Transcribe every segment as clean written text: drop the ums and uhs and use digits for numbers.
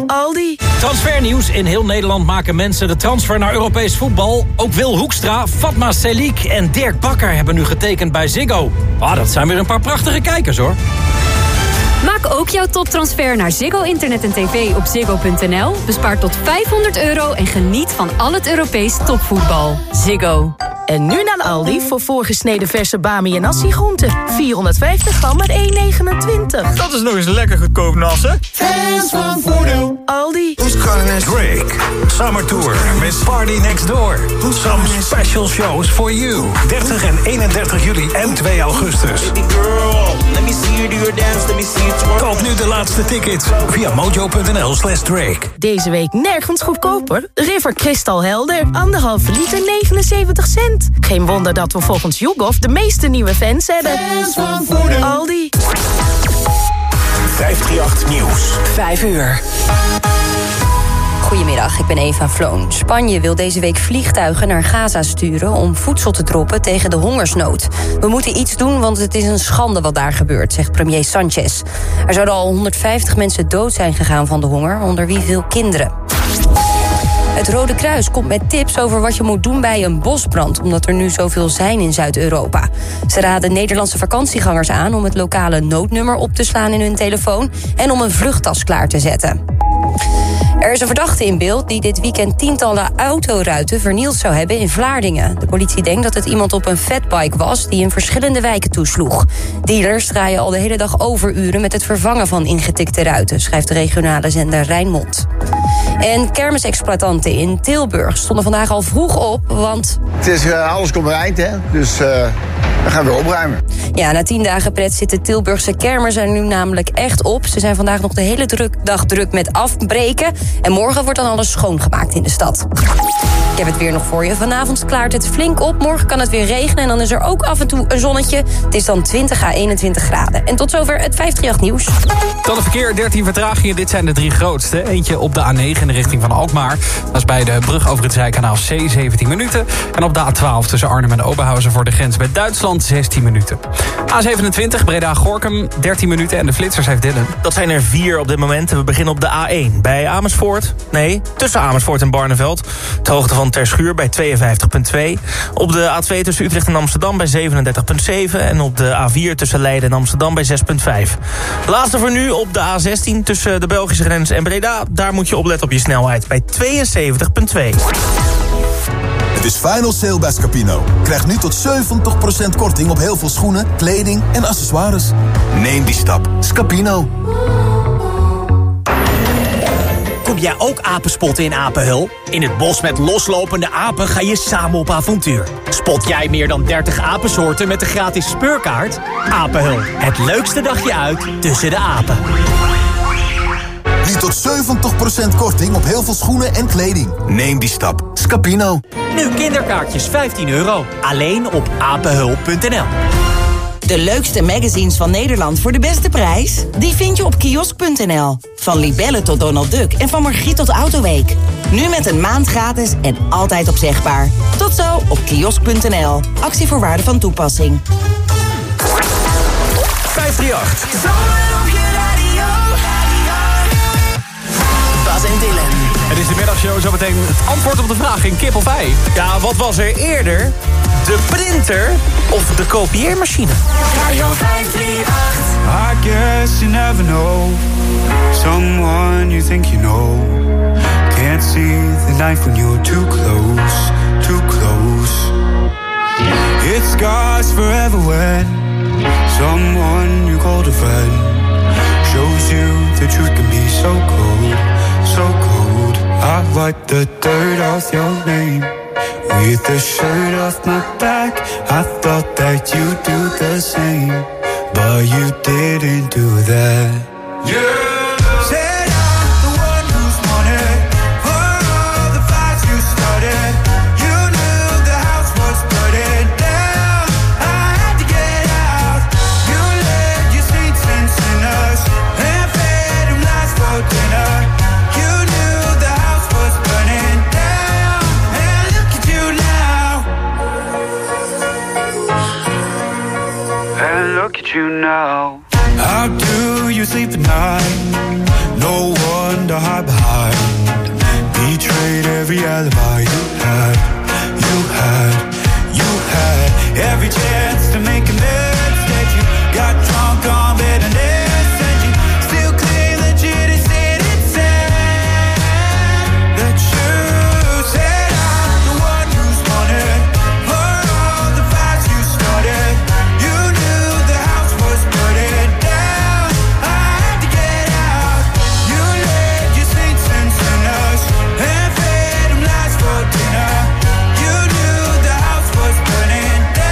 Aldi. Transfernieuws. In heel Nederland maken mensen de transfer naar Europees voetbal. Ook Wil Hoekstra, Fatma Selik en Dirk Bakker hebben nu getekend bij Ziggo. Dat zijn weer een paar prachtige kijkers, hoor. Maak ook jouw toptransfer naar Ziggo Internet en TV op ziggo.nl. Bespaar tot €500 en geniet van al het Europees topvoetbal. Ziggo. En nu naar Aldi voor voorgesneden verse bami en nasi-groenten. 450 gram maar €1,29. Dat is nog eens lekker goedkoop, Nassen. Fans van voordeel. Aldi. Drake, Summer Tour met Party Next Door. Some special shows for you. 30 en 31 juli en 2 augustus. Koop nu de laatste tickets via mojo.nl/Drake. Deze week nergens goedkoper. River Crystal Helder. 1,5 liter 79 cent. Geen wonder dat we volgens YouGov de meeste nieuwe fans hebben. Fans van voordeel. Aldi. 538 Nieuws. 5 uur. Goedemiddag, ik ben Eva Floon. Spanje wil deze week vliegtuigen naar Gaza sturen om voedsel te droppen tegen de hongersnood. We moeten iets doen, want het is een schande wat daar gebeurt, zegt premier Sanchez. Er zouden al 150 mensen dood zijn gegaan van de honger, onder wie veel kinderen. Het Rode Kruis komt met tips over wat je moet doen bij een bosbrand, omdat er nu zoveel zijn in Zuid-Europa. Ze raden Nederlandse vakantiegangers aan om het lokale noodnummer op te slaan in hun telefoon en om een vluchttas klaar te zetten. Er is een verdachte in beeld die dit weekend tientallen autoruiten vernield zou hebben in Vlaardingen. De politie denkt dat het iemand op een fatbike was die in verschillende wijken toesloeg. Dealers draaien al de hele dag overuren met het vervangen van ingetikte ruiten, schrijft de regionale zender Rijnmond. En kermisexploitanten in Tilburg stonden vandaag al vroeg op, want het is alles komt er eind, hè? Dus we gaan weer opruimen. Ja, na 10 dagen pret zit de Tilburgse kermis er nu namelijk echt op. Ze zijn vandaag nog de hele dag druk met afbreken. En morgen wordt dan alles schoongemaakt in de stad. Ik heb het weer nog voor je. Vanavond klaart het flink op. Morgen kan het weer regenen en dan is er ook af en toe een zonnetje. Het is dan 20 à 21 graden. En tot zover het 538 nieuws. Dan het verkeer, 13 vertragingen. Dit zijn de 3 grootste. Eentje op de A9 in de richting van Alkmaar. Dat is bij de brug over het Zijkanaal C, 17 minuten. En op de A12 tussen Arnhem en Oberhausen voor de grens met Duitsland, 16 minuten. A27 Breda-Gorinchem, 13 minuten. En de flitsers heeft Dylan. Dat zijn er 4 op dit moment. We beginnen op de A1 bij Amersfoort. Nee, tussen Amersfoort en Barneveld. De hoogte van Terschuur bij 52,2. Op de A2 tussen Utrecht en Amsterdam bij 37,7. En op de A4 tussen Leiden en Amsterdam bij 6,5. Laatste voor nu op de A16 tussen de Belgische grens en Breda. Daar moet je opletten op je snelheid bij 72,2. Het is Final Sale bij Scapino. Krijg nu tot 70% korting op heel veel schoenen, kleding en accessoires. Neem die stap. Scapino. Kom jij ook apenspotten in Apenhul? In het bos met loslopende apen ga je samen op avontuur. Spot jij meer dan 30 apensoorten met de gratis speurkaart? Apenhul, het leukste dagje uit tussen de apen. Nu tot 70% korting op heel veel schoenen en kleding. Neem die stap. Scapino. Nu kinderkaartjes €15. Alleen op apenhul.nl. De leukste magazines van Nederland voor de beste prijs? Die vind je op kiosk.nl. Van Libelle tot Donald Duck en van Margriet tot Autoweek. Nu met een maand gratis en altijd opzegbaar. Tot zo op kiosk.nl. Actievoorwaarden van toepassing. 538. Bas en Dylan. Het is de middagshow, zometeen het antwoord op de vraag in kip of ei. Ja, wat was er eerder? De printer of de kopieermachine? Radio 538. I guess you never know someone you think you know. Can't see the knife when you're too close, too close. It scars forever when someone you called a friend shows you the truth can be so cold, so cold. I wipe the dirt off your name with the shirt off my back. I thought that you'd do the same, but you didn't do that. Yeah. Said I'm the one who's wanted for all the fights you started. You knew the house was burning down. I had to get out. You led your saints and sinners and fed them lies for dinner. You knew the house was burning down, and look at you now. And look at you now. How do you sleep at night? No one to hide behind. Betrayed every alibi you had. Every chance to make amends that you got drunk on bitterness, and you still claim that you said it's sad. That you said I'm the one who's wanted for all the fights you started. You knew the house was burning down. I had to get out. You led your saints and sinners and fed them lies for dinner. You knew the house was burning down.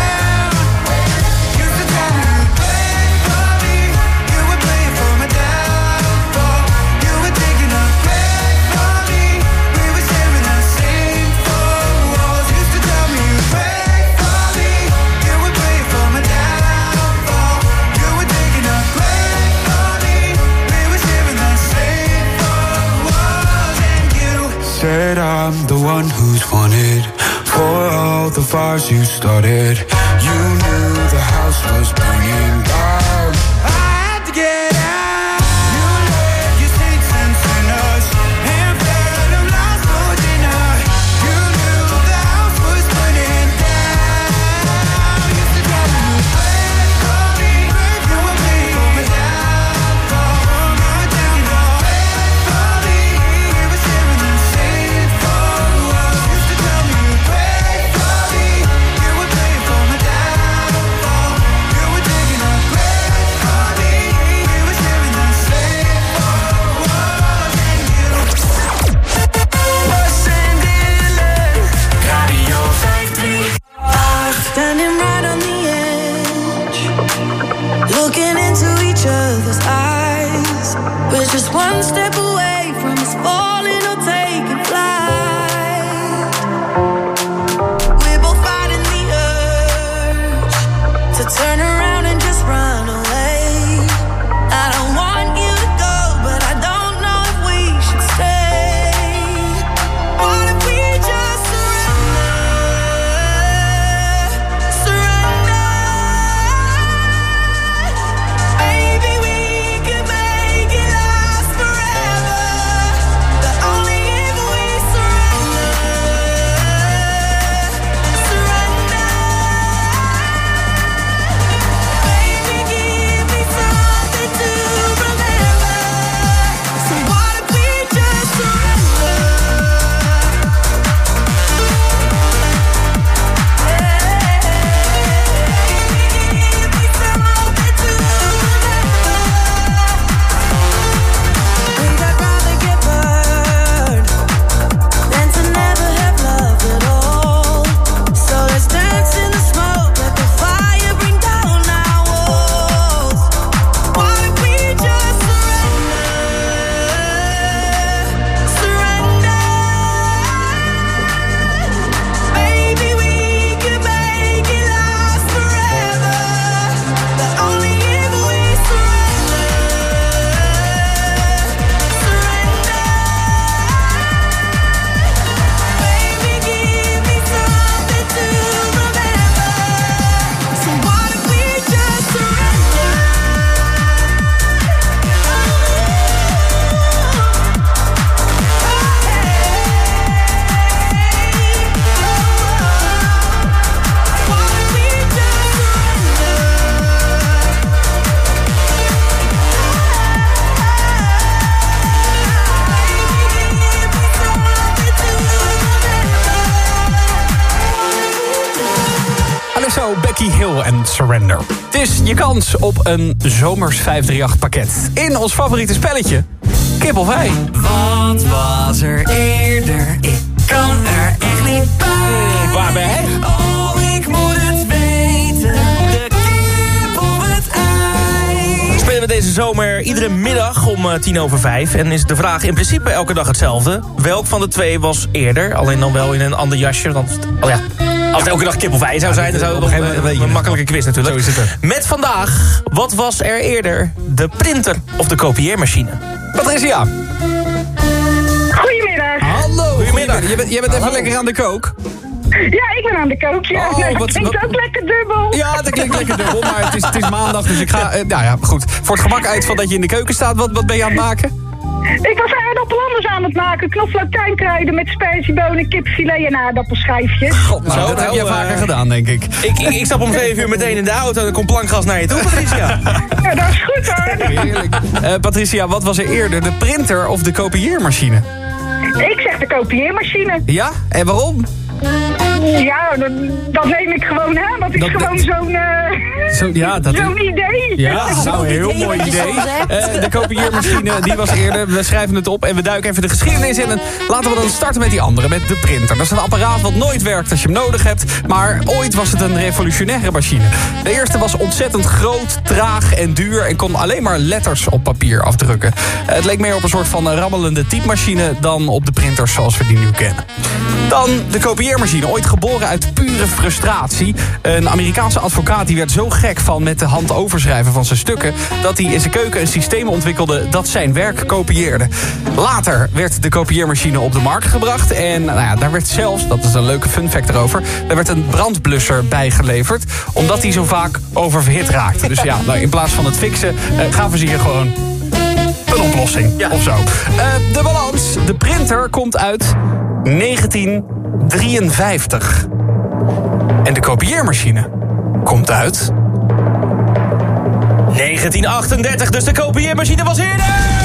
Said I'm the one who's wanted for all the fires you started. You knew the house was burning down. I had to get out. You led your saints and sinners and fed them lies for dinner. You knew the house was burning down. You used to tell me you prayed for me. You were praying for my downfall. You were taking a prayed for me. We were sharing the same four walls. You used to tell me you prayed for me. You were praying for my downfall. You were taking a prayed for me. We were sharing the same four walls. And you was Radio 538. Standing right on the edge, looking into each other's eyes. We're just one step away from us falling or taking flight. We're both fighting the urge to turn around and just run away. I don't want you to go, but I don't know if we should stay. What if we just surrender? Maybe we could make it last forever. But only if we surrender. Baby, give me something to remember. So what if we just surrender? Think I'd rather get burned than to never have loved at all. So let's dance in the smoke, let the fire bring down our walls. What if we just surrender? Maybe we could make it last forever. But only if we surrender. Baby, give me something to remember. So what if we just surrender? What if we just Alesso, Becky Hill en Surrender. Het is je kans op een zomers 538 pakket. In ons favoriete spelletje, Kip of Ei. Wat was er eerder? Ik kan er echt niet bij. Waar ben jij? Oh, ik moet het weten. De kip of het ei. Spelen we deze zomer iedere middag om 5:10. En is de vraag in principe elke dag hetzelfde. Welk van de twee was eerder? Alleen dan wel in een ander jasje. Dan, als het elke dag kip of ei zou zijn, dan zou het nog een makkelijke quiz natuurlijk. Zo is het. Met vandaag, wat was er eerder? De printer of de kopieermachine? Patricia. Goedemiddag. Hallo. Goedemiddag. Je bent even lekker aan de kook. Ja, ik ben aan de kook. Ja. Oh, Dat klinkt ook lekker dubbel. Ja, dat klinkt lekker dubbel, maar het is maandag, dus ik ga... nou ja, goed. Voor het gemak uit van dat je in de keuken staat, wat ben je aan het maken? Ik was aardappelhandels aan het maken. Knoflook tuinkruiden met sperziebonen, kipfilet en aardappelschijfjes. God, nou, dat heb je vaker gedaan, denk ik. Ik stap om 7 uur meteen in de auto en er komt plankgas naar je toe, Patricia. Ja, dat is goed hoor. Heerlijk. Patricia, wat was er eerder, de printer of de kopieermachine? Ik zeg de kopieermachine. Ja? En waarom? Ja, dat neem ik gewoon aan. Dat is gewoon zo'n idee. Ja, dat is een heel mooi idee. De kopieermachine, die was eerder. We schrijven het op en we duiken even de geschiedenis in. En laten we dan starten met die andere, met de printer. Dat is een apparaat wat nooit werkt als je hem nodig hebt. Maar ooit was het een revolutionaire machine. De eerste was ontzettend groot, traag en duur en kon alleen maar letters op papier afdrukken. Het leek meer op een soort van rammelende typemachine dan op de printers zoals we die nu kennen. Dan de kopieermachine, ooit geboren uit pure frustratie. Een Amerikaanse advocaat die werd zo gek van met de hand overschrijven van zijn stukken, dat hij in zijn keuken een systeem ontwikkelde dat zijn werk kopieerde. Later werd de kopieermachine op de markt gebracht en daar werd zelfs, dat is een leuke fun fact erover, er werd een brandblusser bijgeleverd, omdat hij zo vaak oververhit raakte. Dus in plaats van het fixen gaven ze hier gewoon een oplossing of zo. De balans, de printer komt uit 1953. En de kopieermachine komt uit 1938, dus de kopieermachine was eerder!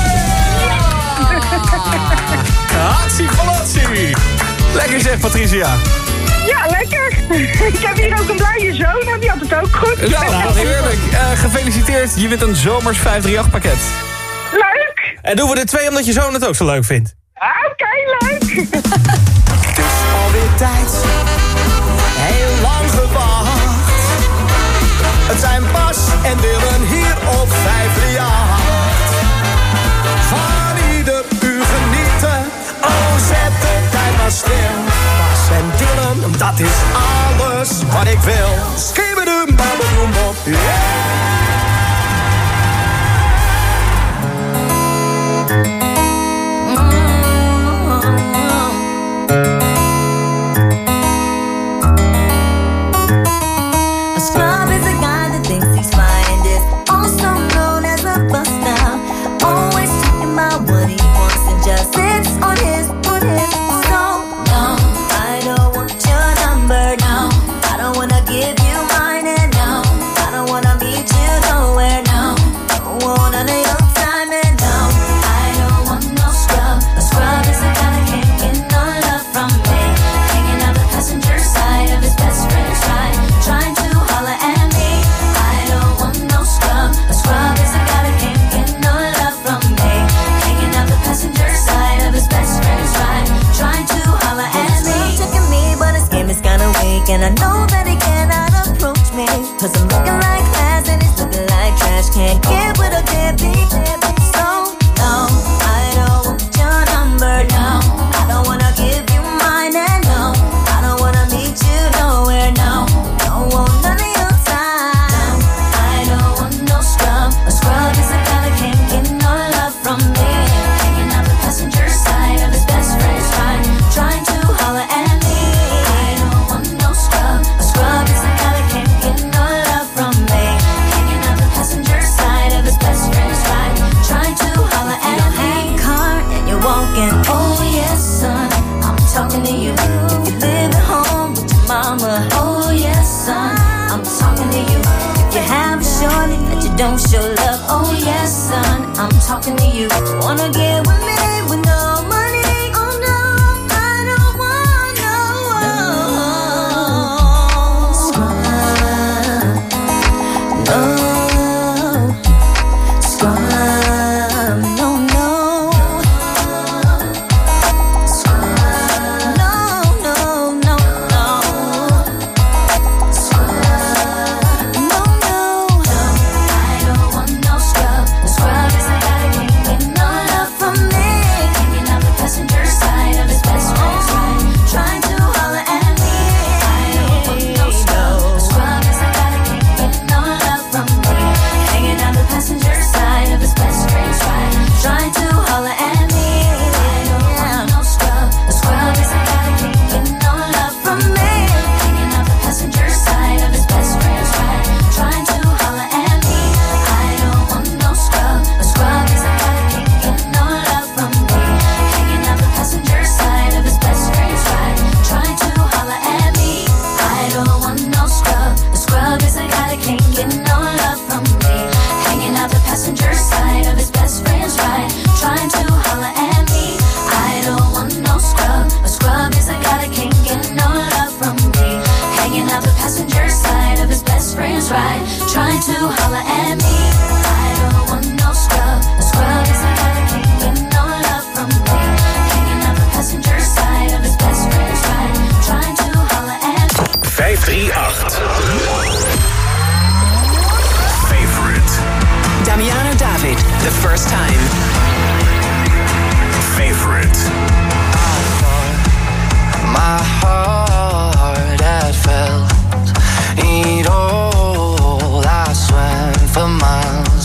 Hatsie-palatsie! Lekker zeg, Patricia. Ja, lekker. Ik heb hier ook een blije zoon en die had het ook goed. Nou, heerlijk. Gefeliciteerd, je wint een zomers 538-pakket. Leuk! En doen we de 2 omdat je zoon het ook zo leuk vindt. Oké, leuk. Het is alweer tijd, heel lang gewacht. Het zijn Bas en Dylan hier op 538. Van ieder uur genieten, oh zet de tijd maar stil. Bas en Dylan, dat is alles wat ik wil. Skibbedoem, babbeldoem, bop, and I know that he cannot approach me, 'cause I'm looking like glass and he's looking like trash. Can't get with a deadbeat, so no, I don't want your number, no. I don't wanna give you mine, and no, I don't wanna meet you nowhere, no. Don't want none of your time. I don't want no scrub. A scrub is a guy that can't get no love from me. Hanging out the passenger side of his best friend's ride, trying to holler at me. I don't want no scrub. A scrub is a guy that can't get no love from me. Hanging out the passenger side of his best friend's ride, trying to holler at me. Hey, car, and you're walking. Oh yes, son, I'm talking to you. If you live at home with your mama. Oh yes, son, I'm talking to you. If you have a shorty that you don't show love. Oh yes, son, I'm talking to you. Wanna get with me with no money? Oh no, I don't want no scrub. No scrub. No, no scrub. No, no, no, no scrub. No, no, no. I don't want no scrub. The scrub is a guy that can't get no love from me.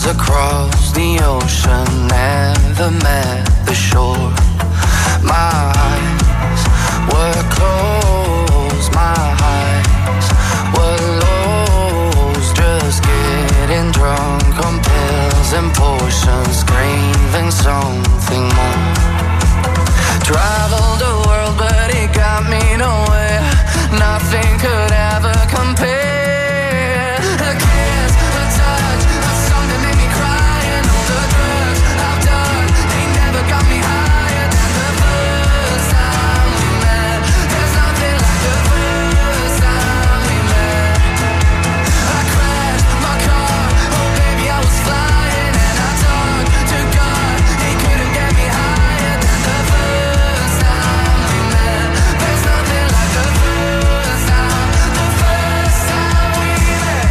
across the ocean, never met the shore. My eyes were closed, my eyes were lost, just getting drunk on pills and potions, craving something more. Traveled the world but it got me nowhere, nothing could ever compare. A kiss, a touch, a song that made me cry, and all the drugs I've done, they never got me higher than the first time we met. There's nothing like the first time we met. I crashed my car, oh baby I was flying, and I talked to God, he couldn't get me higher than the first time we met. There's nothing like the first time we met.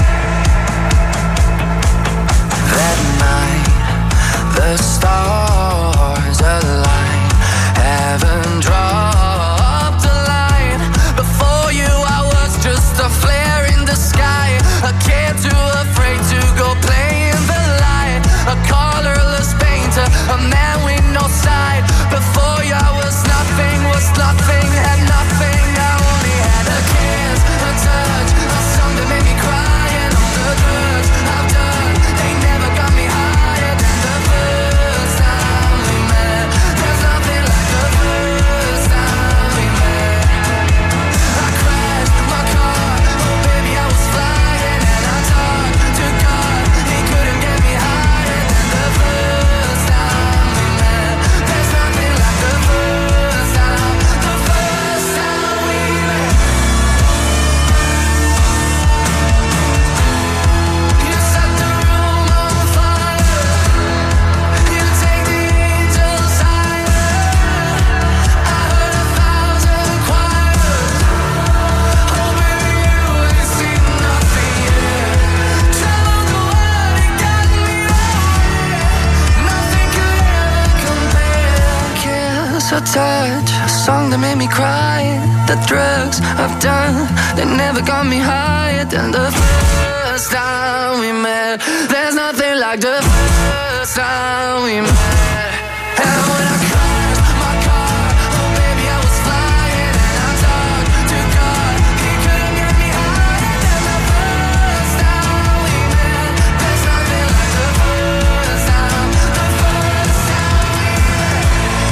That night, the stars aligned, heaven dropped a line. Before you I was just a flare in the sky, a kid too afraid to go play in the light, a colorless painter, a man with no side. Before you I was nothing, had nothing. I only had a kiss, a touch, a song that made me cry, and all the drugs I've done, they never got me higher than the first time we met. There's nothing like the first time we met. I crashed my car, oh baby I was flying, and I talked to God, he couldn't get me higher than the first time we met. There's nothing like the first time we met. You set the room on fire, you take the angels higher. I heard 1,000 choirs, oh baby you ain't seen nothing yet. Traveled the world, it got me nowhere, nothing could ever compare. Kiss, a touch, a song that made me cry, the drugs I've done, they never got me higher than the first time we met. There's nothing like the first time we met. And when I crashed my car, oh baby I was flying, and I talked to God, he couldn't get me higher than the first time we met. There's nothing like the first time we met. The first time we met.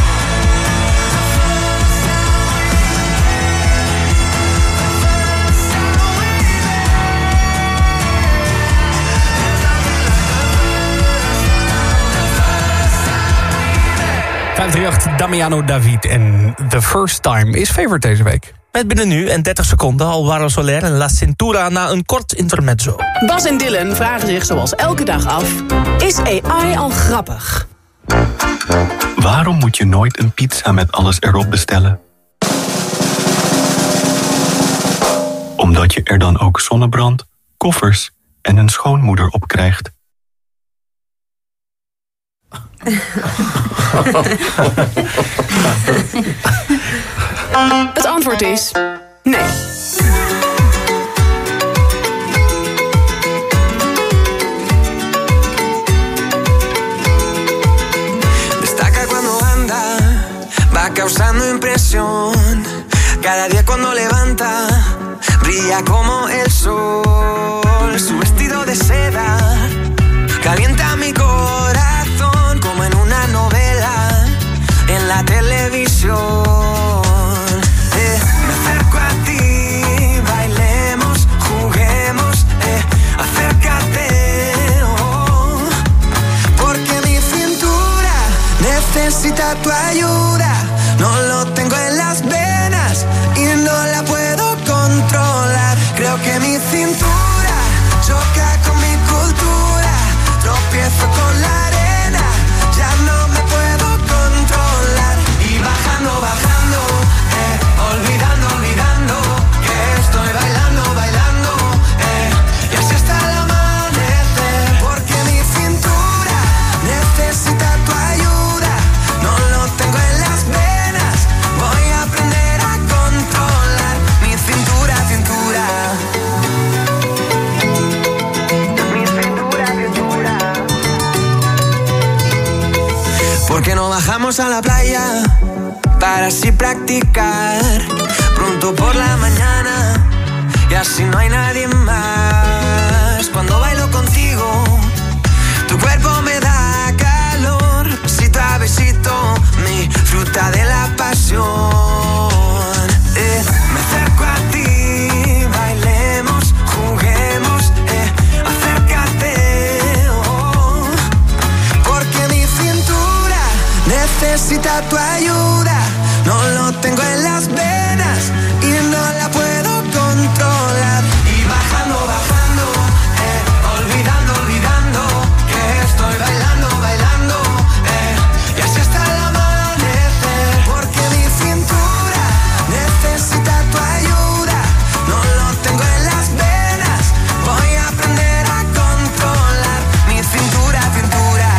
Damiano David en The First Time is favorite deze week. Met binnen nu en 30 seconden Alvaro Soler en La Cintura na een kort intermezzo. Bas en Dylan vragen zich zoals elke dag af: is AI al grappig? Waarom moet je nooit een pizza met alles erop bestellen? Omdat je er dan ook zonnebrand, koffers en een schoonmoeder op krijgt. Het antwoord is nee. Destaca cuando anda, va causando impresión. Cada día cuando levanta, brilla como el sol. Su vestido de seda calienta mi corazón como en una novela en la televisión. Me acerco a ti, bailemos, juguemos, acércate, oh, porque mi cintura necesita tu ayuda. No lo tengo en las venas y no la puedo controlar. Creo que mi cintura choca con mi cultura. Tropiezo con la arena, ya no me puedo controlar. Y bajando, bajando, olvidando, olvidando, que estoy bailando, bailando, y así hasta el amanecer. Porque mi cintura necesita tu ayuda. No lo tengo en las venas, voy a aprender a controlar mi cintura, cintura. Mi cintura, cintura. Vamos a la playa para así practicar pronto por la mañana y así no hay nadie más. Cuando bailo contigo, tu cuerpo me da calor, besito a besito, mi fruta de la pasión. Me acerco a ti, bailemos, juguemos, acércate, oh, porque mi cintura necesita tu ayuda. No lo tengo en las venas y no la puedo controlar. Y bajando, bajando, olvidando, olvidando que estoy bailando, bailando, y así hasta el amanecer. Porque mi cintura necesita tu ayuda. No lo tengo en las venas, voy a aprender a controlar mi cintura, cintura.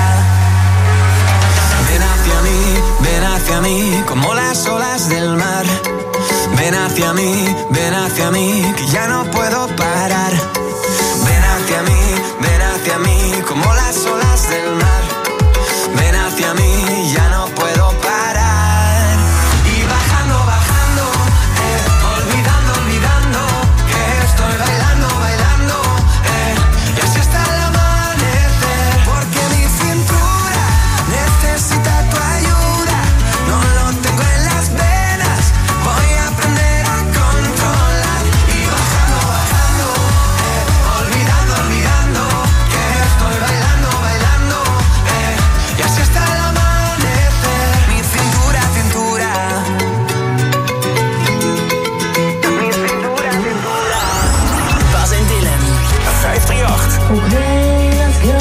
Ven hacia mí, como las olas del mar. Ven hacia mí, que ya no puedo parar. Ven hacia mí, como las olas del mar. Ven hacia mí, ya no puedo parar. Y bajando, bajando, olvidando, olvidando que estoy bailando, bailando, y así hasta el amanecer. Porque mi cintura necesita tu ayuda. No lo tengo en las venas, voy a aprender a controlar. Y bajando, bajando, olvidando, olvidando que estoy bailando, bailando, y así hasta el amanecer. Mi cintura, cintura. Mi cintura, cintura. Bas en Dylan, 538. Okay, let's go.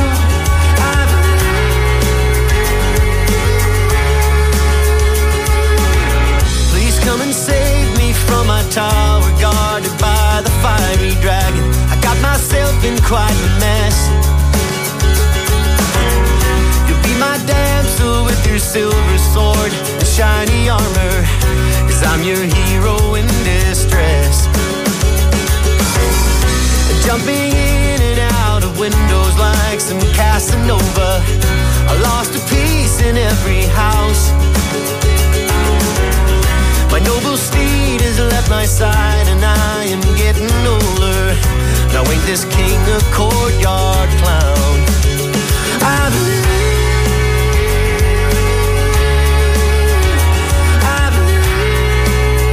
Please come and save me from my tower, guarded by the fiery dragon. I got myself in quite a mess. You'll be my damsel with your silver sword and shiny armor, 'cause I'm your hero in distress. Jumping in and out of windows like some Casanova. I lost a piece in every house. My noble steed has left my side and I am getting older. Now ain't this king a courtyard clown? I believe, I believe.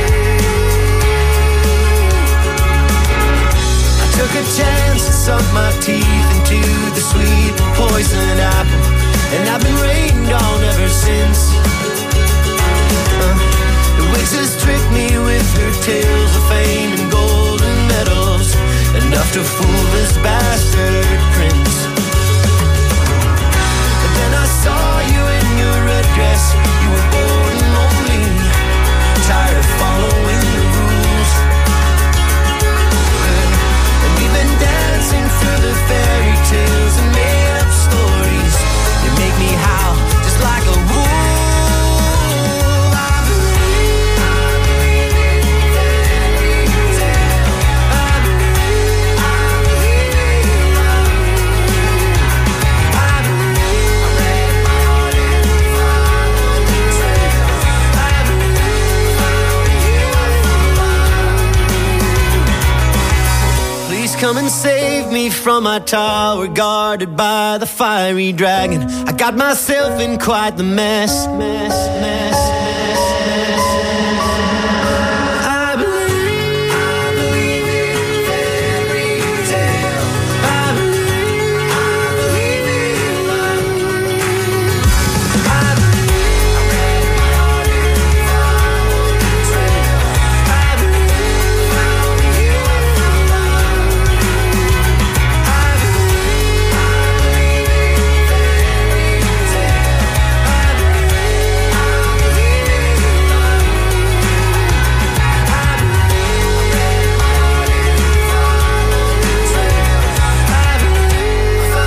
I took a chance and sunk my teeth into the sweet poison apple, and I've been rained on ever since. The witches tricked me with her tales of fame and golden medals, enough to fool this bastard prince. But then I saw you in your red dress. You were bold and lonely, tired of following the rules. And we've been dancing through the fairy tales and made up stories. You make me howl just like a wolf. Come and save me from my tower, guarded by the fiery dragon. I got myself in quite the mess. I believe in fairy tale. I believe in love. I believe I read my heart and followed the trail. I believe found you I found love.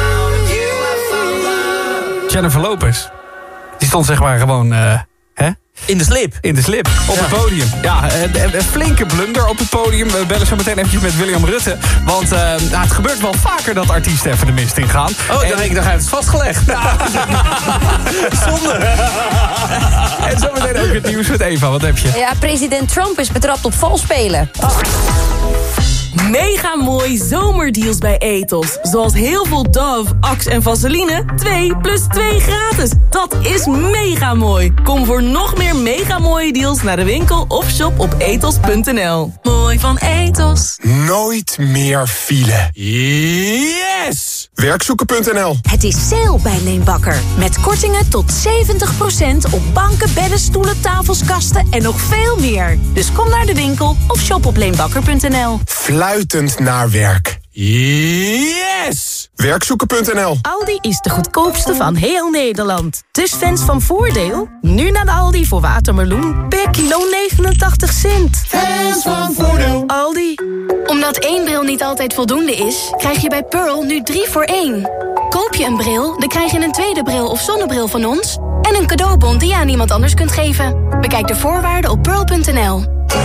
Jennifer Lopez. Die stond zeg maar gewoon In de slip. In de slip, op het podium. Ja, een flinke blunder op het podium. We bellen zo meteen eventjes met William Rutte. Want het gebeurt wel vaker dat artiesten even de mist ingaan. Oh, dan heeft het vastgelegd. Ja. Zonde. En zo meteen ook het nieuws met Eva. Wat heb je? Ja, president Trump is betrapt op valspelen. Mega mooi zomerdeals bij Ethos. Zoals heel veel Dove, Axe en Vaseline 2 + 2 gratis. Dat is mega mooi. Kom voor nog meer mega mooie deals naar de winkel of shop op ethos.nl. Mooi van Ethos. Nooit meer file. Yes! Werkzoeken.nl. Het is sale bij Leenbakker. Met kortingen tot 70% op banken, bedden, stoelen, tafels, kasten en nog veel meer. Dus kom naar de winkel of shop op leenbakker.nl. Fluitend naar werk. Yes! Werkzoeken.nl. Aldi is de goedkoopste van heel Nederland. Dus fans van Voordeel? Nu naar de Aldi voor watermeloen per kilo 89 cent. Fans van Voordeel. Aldi. Omdat 1 bril niet altijd voldoende is, krijg je bij Pearl nu 3 voor 1. Koop je een bril, dan krijg je een tweede bril of zonnebril van ons en een cadeaubon die je aan iemand anders kunt geven. Bekijk de voorwaarden op pearl.nl.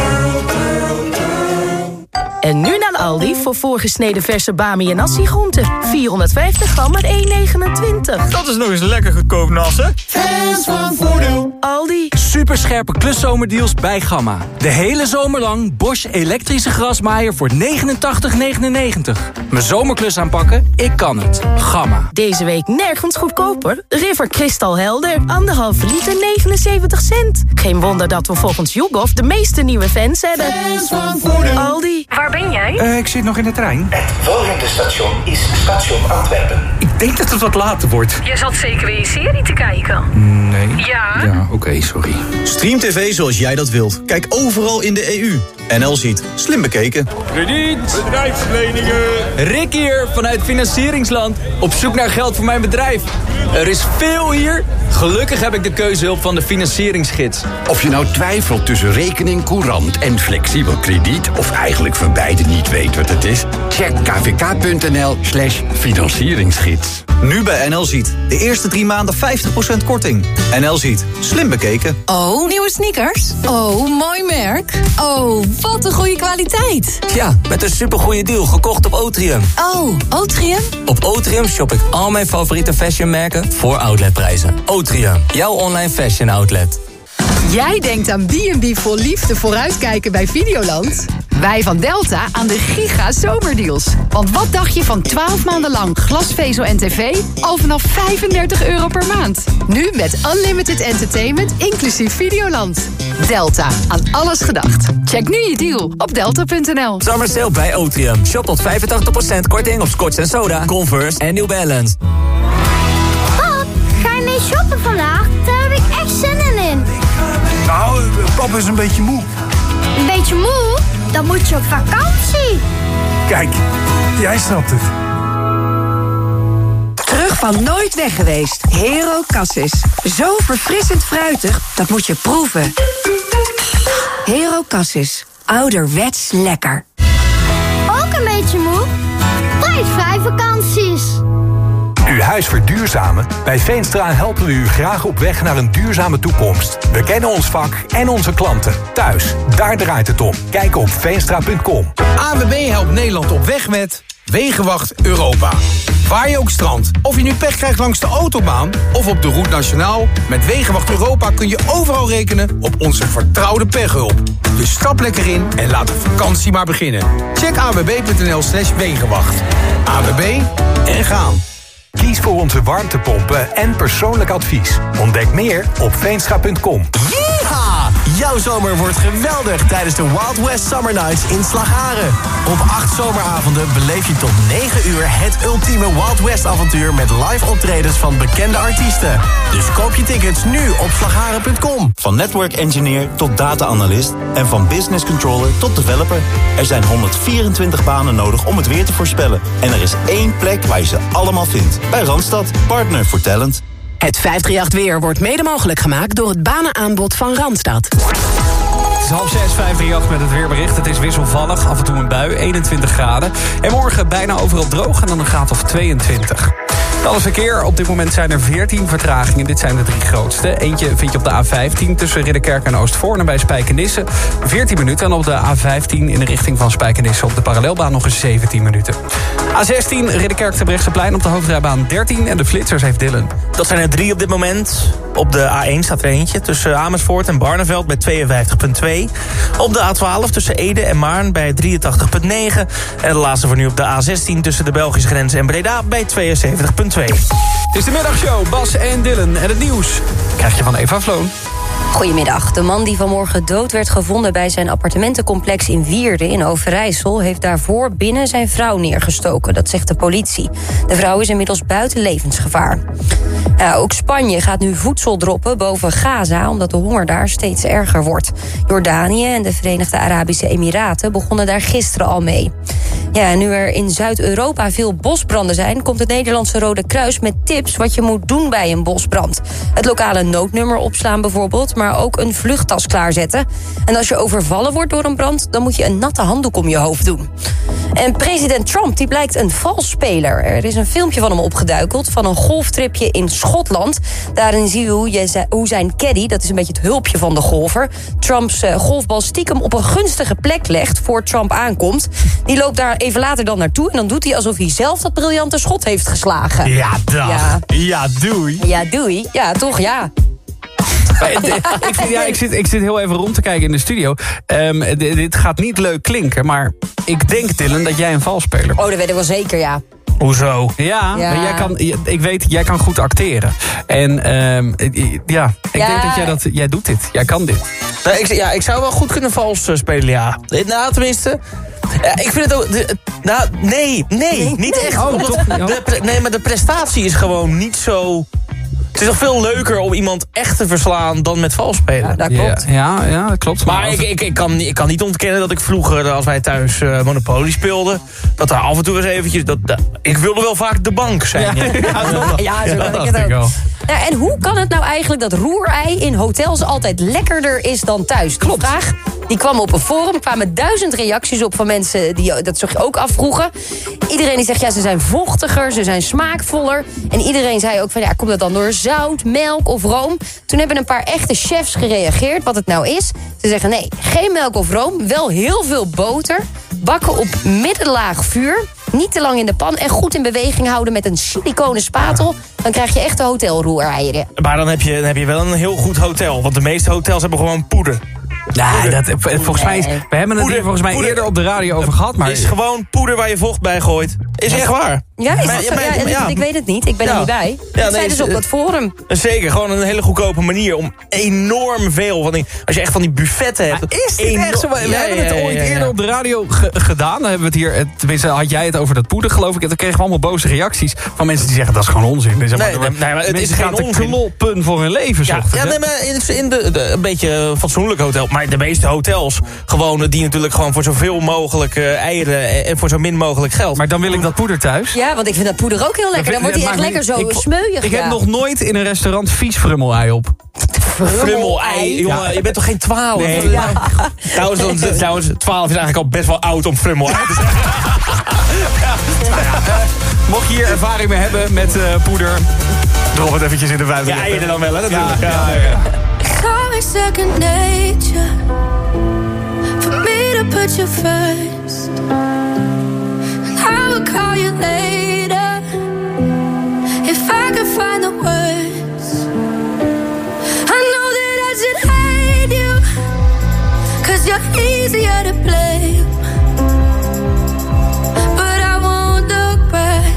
En nu naar Aldi voor voorgesneden verse bami en nasi-groenten. 450 gram met 1,29. Dat is nog eens lekker goedkoop, Nassen. Fans van Voordeel. Aldi. Superscherpe kluszomerdeals bij Gamma. De hele zomer lang Bosch elektrische grasmaaier voor 89,99. Mijn zomerklus aanpakken? Ik kan het. Gamma. Deze week nergens goedkoper. River Crystal Helder. 1,5 liter 79 cent. Geen wonder dat we volgens YouGov de meeste nieuwe fans hebben. Fans van Voordeel. Aldi. Waar ben jij? Ik zit nog in de trein. Het volgende station is station Antwerpen. Ik denk dat het wat later wordt. Je zat zeker weer je serie te kijken. Nee. Ja? Ja, oké, sorry. Stream TV zoals jij dat wilt. Kijk overal in de EU. NL Ziet. Slim bekeken. Krediet. Bedrijfsleningen. Rick hier vanuit Financieringsland. Op zoek naar geld voor mijn bedrijf. Er is veel hier. Gelukkig heb ik de keuzehulp van de financieringsgids. Of je nou twijfelt tussen rekening, courant en flexibel krediet, of eigenlijk van beide niet weet wat het is, check kvk.nl/financieringsgids. Nu bij NL Ziet. De eerste 3 maanden 50% korting. NL Ziet. Slim bekeken. Oh, nieuwe sneakers? Oh, mooi merk. Oh, wat een goede kwaliteit. Ja, met een supergoeie deal gekocht op Otrium. Oh, Otrium? Op Otrium shop ik al mijn favoriete fashionmerken voor outletprijzen. Otrium, jouw online fashion outlet. Jij denkt aan B&B voor liefde vooruitkijken bij Videoland? Wij van Delta aan de giga zomerdeals. Want wat dacht je van 12 maanden lang glasvezel en tv al vanaf €35 per maand? Nu met unlimited entertainment inclusief Videoland. Delta, aan alles gedacht. Check nu je deal op delta.nl. Summer sale bij Otrium. Shop tot 85% korting op Scotch en Soda, Converse en New Balance. Pap, ga je mee shoppen vandaag? Daar heb ik echt zin in. Nou, papa is een beetje moe. Een beetje moe? Dan moet je op vakantie. Kijk, jij snapt het. Terug van nooit weg geweest. Hero Cassis. Zo verfrissend fruitig, dat moet je proeven. Hero Cassis. Ouderwets lekker. Ook een beetje moe? Prijsvrij vakanties. Uw huis verduurzamen? Bij Veenstra helpen we u graag op weg naar een duurzame toekomst. We kennen ons vak en onze klanten. Thuis, daar draait het om. Kijk op veenstra.com. ANWB helpt Nederland op weg met Wegenwacht Europa. Waar je ook strandt, of je nu pech krijgt langs de autobaan of op de Route Nationaal, met Wegenwacht Europa kun je overal rekenen op onze vertrouwde pechhulp. Dus stap lekker in en laat de vakantie maar beginnen. Check awb.nl/Wegenwacht. ANWB en gaan. Kies voor onze warmtepompen en persoonlijk advies. Ontdek meer op veenstra.com. Yeeha! Jouw zomer wordt geweldig tijdens de Wild West Summer Nights in Slagharen. Op 8 zomeravonden beleef je tot 9 uur het ultieme Wild West avontuur met live optredens van bekende artiesten. Dus koop je tickets nu op slagharen.com. Van network engineer tot data-analyst en van business controller tot developer. Er zijn 124 banen nodig om het weer te voorspellen. En er is één plek waar je ze allemaal vindt. Bij Randstad, partner voor talent. Het 538 weer wordt mede mogelijk gemaakt door het banenaanbod van Randstad. Het is 5:30, 538 met het weerbericht. Het is wisselvallig, af en toe een bui, 21 graden. En morgen bijna overal droog en dan een graad of 22. Dan het verkeer. Op dit moment zijn er 14 vertragingen. Dit zijn de 3 grootste. Eentje vind je op de A15 tussen Ridderkerk en Oostvoorne bij Spijkenisse. 14 minuten. En op de A15 in de richting van Spijkenisse op de parallelbaan nog eens 17 minuten. A16 Ridderkerk Terbrechtseplein op de hoofdrijbaan 13. En de flitsers heeft Dylan. Dat zijn er 3 op dit moment. Op de A1 staat er eentje tussen Amersfoort en Barneveld bij 52,2. Op de A12 tussen Ede en Maarn bij 83,9. En de laatste voor nu op de A16 tussen de Belgische grens en Breda bij 72,2. Het is de middagshow, Bas en Dylan. En het nieuws krijg je van Eva Vloon. Goedemiddag. De man die vanmorgen dood werd gevonden bij zijn appartementencomplex in Wierde in Overijssel heeft daarvoor binnen zijn vrouw neergestoken. Dat zegt de politie. De vrouw is inmiddels buiten levensgevaar. Ook Spanje gaat nu voedsel droppen boven Gaza, omdat de honger daar steeds erger wordt. Jordanië en de Verenigde Arabische Emiraten begonnen daar gisteren al mee. Ja, en nu er in Zuid-Europa veel bosbranden zijn, komt het Nederlandse Rode Kruis met tips wat je moet doen bij een bosbrand. Het lokale noodnummer opslaan bijvoorbeeld, maar ook een vluchttas klaarzetten. En als je overvallen wordt door een brand, dan moet je een natte handdoek om je hoofd doen. En president Trump die blijkt een valsspeler. Er is een filmpje van hem opgeduikeld van een golftripje in Schotland. Daarin zie je hoe zijn caddy, dat is een beetje het hulpje van de golfer, Trumps golfbal stiekem op een gunstige plek legt voor Trump aankomt. Die loopt daar even later dan naartoe en dan doet hij alsof hij zelf dat briljante schot heeft geslagen. Ja, dag. Ja, doei. Ja, doei. Ja, toch, ja. Ik zit heel even rond te kijken in de studio. Dit gaat niet leuk klinken, maar ik denk, Dylan, dat jij een valsspeler bent. Oh, dat weet ik wel zeker, ja. Hoezo? Ja. Maar ik weet, jij kan goed acteren. En ik denk dat jij doet dit. Jij kan dit. Ik zou wel goed kunnen vals spelen, ja. Nou, tenminste. Ik vind het ook... Nee, niet echt. Maar de prestatie is gewoon niet zo... Het is toch veel leuker om iemand echt te verslaan dan met vals spelen. Ja, dat klopt. Ja, dat klopt. Maar ik kan niet ontkennen dat ik vroeger, als wij thuis Monopoly speelden, dat daar af en toe eens eventjes... ik wilde wel vaak de bank zijn. Ja, zo ben ik het ook. Ja, en hoe kan het nou eigenlijk dat roerei in hotels altijd lekkerder is dan thuis? Die vraag die kwam op een forum, kwamen 1000 reacties op van mensen die dat zich ook afvroegen. Iedereen die zegt, ja, ze zijn vochtiger, ze zijn smaakvoller. En iedereen zei ook van, ja, komt dat dan door zout, melk of room? Toen hebben een paar echte chefs gereageerd wat het nou is. Ze zeggen, nee, geen melk of room, wel heel veel boter. Bakken op middenlaag vuur. Niet te lang in de pan en goed in beweging houden met een siliconen spatel. Dan krijg je echte hotelroereieren. Maar dan heb je wel een heel goed hotel. Want de meeste hotels hebben gewoon poeder. Nee, volgens mij... We hebben het hier volgens mij eerder op de radio over gehad. Maar het is gewoon poeder waar je vocht bij gooit. Is echt waar. Ja, is dat zo? Ik weet het niet. Ik ben er niet bij. Dat zei dus op dat forum. Zeker, gewoon een hele goedkope manier om enorm veel... als je echt van die buffetten hebt... Is dit echt zo? We hebben het ooit eerder op de radio gedaan. Dan hebben we het hier... Tenminste, had jij het over dat poeder, geloof ik. En toen kregen we allemaal boze reacties van mensen die zeggen... dat is gewoon onzin. Maar het is geen onzin. Kloppen voor hun leven zochten. Ja, nee, maar in een beetje fatsoenlijk hotel... Maar de meeste hotels, gewoon, die natuurlijk gewoon voor zoveel mogelijk eieren... en voor zo min mogelijk geld. Maar dan wil ik dat poeder thuis. Ja, want ik vind dat poeder ook heel lekker. Dan wordt hij echt lekker zo smeuig. Ik heb nog nooit in een restaurant vies frummelei op. Frummelei? Jongen, je bent toch geen 12? Nee. Ja. Trouwens, 12 is eigenlijk al best wel oud om frummelei te zeggen. Mocht je hier ervaring mee hebben met poeder... drop het eventjes in de 5. Ja, eieren dan wel, hè? Natuurlijk. Ja. Second nature for me to put you first, and I will call you later if I can find the words. I know that I should hate you 'cause you're easier to blame, but I won't look back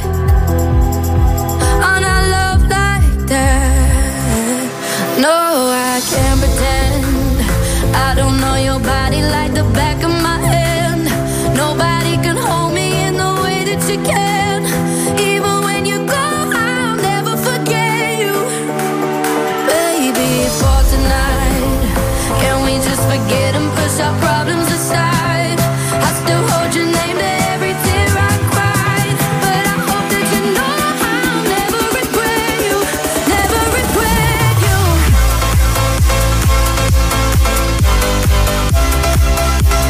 on our love like that. No, I can't pretend I don't know your body like the back of my hand. Nobody can hold me in the way that you can. Even when you go, I'll never forget you. Baby, for tonight, can we just forget and push our problems aside? I still hold your name to every tear I cried, but I hope that you know I'll never regret you, never regret you.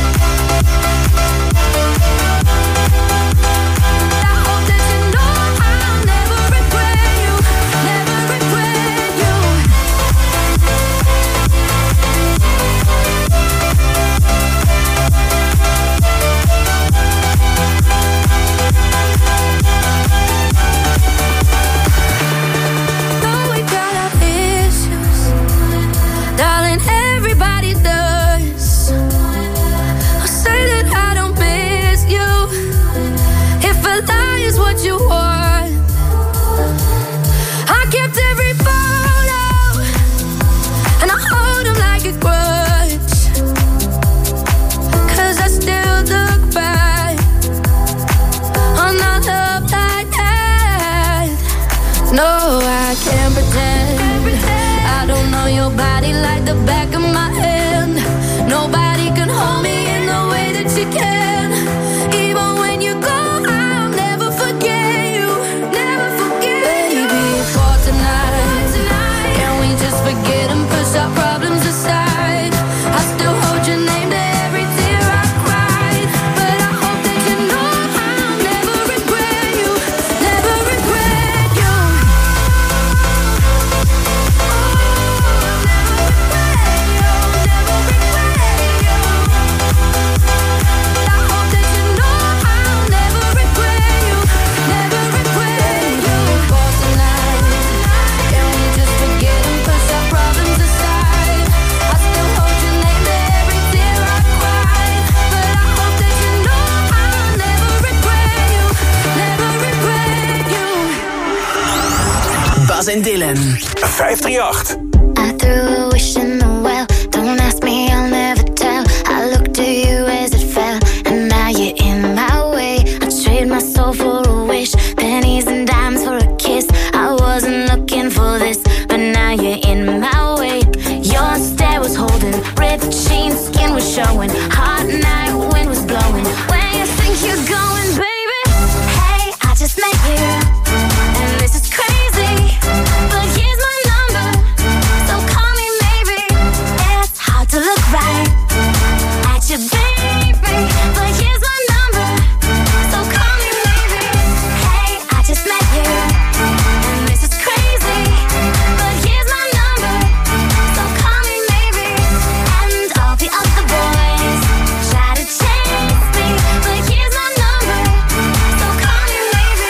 Bas en Dylan. 538. I threw a wish in the well. Don't ask me, I'll never tell. I looked at you as it fell, and now you're in my way. I trade my soul for a wish, pennies and dimes for a kiss. I wasn't looking for this, but now you're in my way. Your stare was holding, ripped jeans, skin was showing. Hot night, wind was blowing. Where you think you're going, baby? Hey, I just met you, and this is crazy, but here's my number, so call me maybe. It's hard to look right at you, baby, but here's my number, so call me maybe. Hey, I just met you, and this is crazy, but here's my number, so call me maybe. And all the other boys try to chase me, but here's my number, so call me maybe.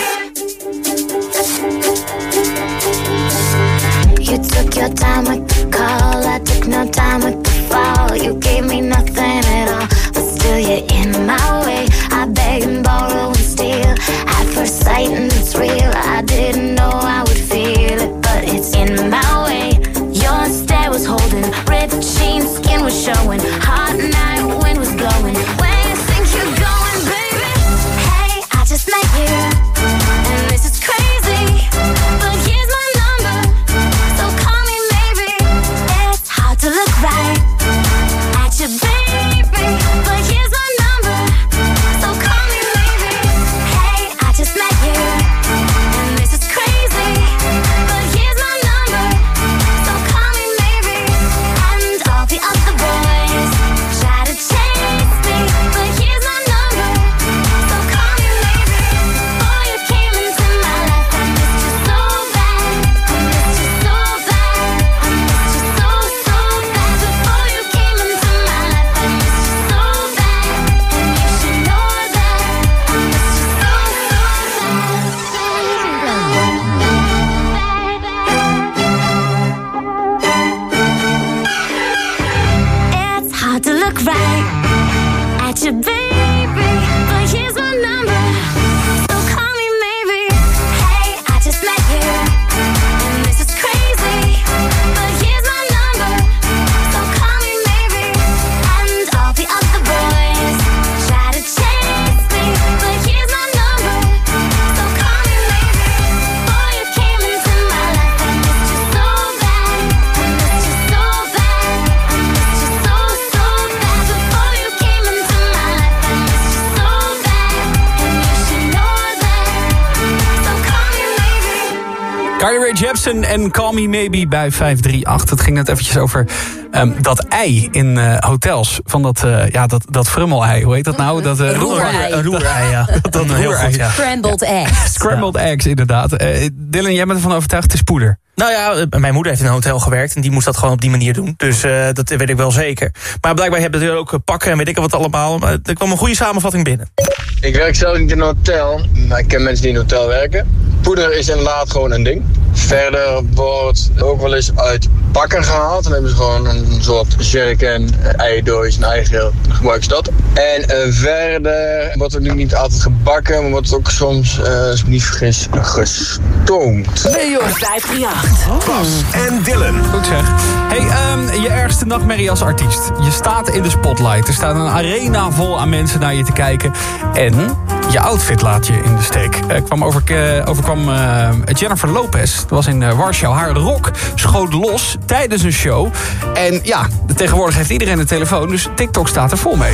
You took your time with the call, I took no time with the fall. You gave me nothing at all, but still you're in my way. I beg and borrow and steal at first sight, and it's real. I didn't know I would feel it, but it's in my way. Your stare was holding, ripped jeans, skin was showing. Hot night, wind was blowing. Where you think you're going, baby? Hey, I just met you, and this is crazy, but here's my number, so call me maybe. It's hard to look right at you, baby, but here's my number, so call me maybe. Hey, I just met you, and this is crazy, but here's my number, so call me maybe. And all the other boys try to chase me, but here's my number, so call me maybe. Before you came into my life, I missed you so bad, I missed you so bad, I missed you so bad. Before you came into my life, I missed you so bad, and you should know that I missed you so bad. It's hard to look right at you, baby, but here's my number, so call me maybe. Hey, I just met you, and this is crazy, but here's my number, so call me maybe. And all the other boys try to chase me, but here's my number, so call me maybe. Before you came into my life, I missed you so bad, I missed you so bad, I missed you so bad. Before you came into my life, I missed you so bad, and you should know that, so call me maybe. Carly Rae Jepsen en Call Me Maybe bij 538. Het ging net eventjes over dat ei in hotels. Van dat frummel-ei. Hoe heet dat nou? Dat Roerei. Roerei, ja. Dat roerei. Ja. Scrambled eggs. Scrambled eggs, inderdaad. Dylan, jij bent ervan overtuigd, het is poeder. Nou ja, mijn moeder heeft in een hotel gewerkt en die moest dat gewoon op die manier doen. Dus dat weet ik wel zeker. Maar blijkbaar hebben ze ook pakken en weet ik wat allemaal. Maar er kwam een goede samenvatting binnen. Ik werk zelf niet in een hotel, maar ik ken mensen die in een hotel werken. Poeder is inderdaad gewoon een ding. Verder wordt ook wel eens uit pakken gehaald. Dan hebben ze gewoon een soort jerrycan, eidoos, een eigeel. Dan gebruiken ze dat. En verder wordt het nu niet altijd gebakken, maar wordt het ook soms, als ik me niet vergis, gestoomd. Leo 538. Bas en Dylan. Goed zeg. Hey, je ergste nachtmerrie als artiest. Je staat in de spotlight. Er staat een arena vol aan mensen naar je te kijken. En je outfit laat je in de steek. Overkwam Jennifer Lopez. Dat was in Warschau. Haar rok schoot los tijdens een show. En ja, tegenwoordig heeft iedereen een telefoon. Dus TikTok staat er vol mee.